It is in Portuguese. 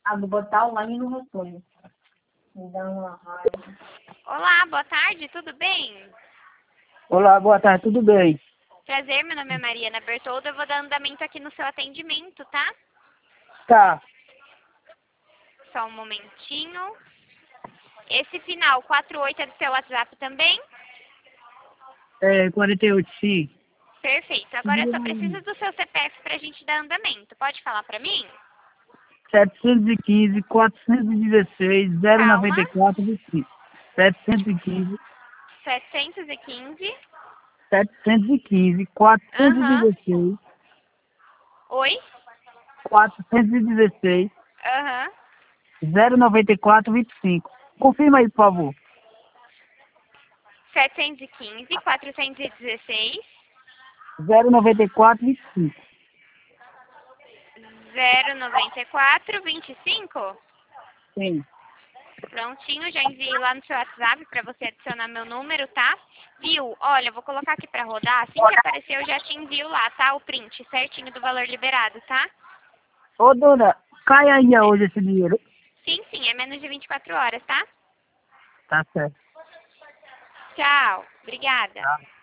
vou botar online no retorno. Me dá uma raiva. Olá, boa tarde, tudo bem? Olá, boa tarde, tudo bem? Prazer, meu nome é Mariana Bertoldo, eu vou dar andamento aqui no seu atendimento, tá? Tá, Só um momentinho. Esse final 48 é do seu WhatsApp também? 48, sim. Perfeito. Agora eu só preciso do seu CPF pra gente dar andamento. Pode falar pra mim? 715, 416, Calma. 094, 25. 715, 715. 715, Aham. 416, Oi? 416, Aham. 094, 25. Confirma aí, por favor. 715, 416, 094, 25. 094, 25. Sim. Prontinho, já enviei lá no seu WhatsApp pra você adicionar meu número, tá? Viu? Olha, eu vou colocar aqui pra rodar. Assim que aparecer, eu já te envio lá, tá? O print certinho do valor liberado, tá? Ô, dona, cai ainda hoje esse dinheiro. Sim, sim, é menos de 24 horas, tá? Tá certo. Tchau. Obrigada. Tá.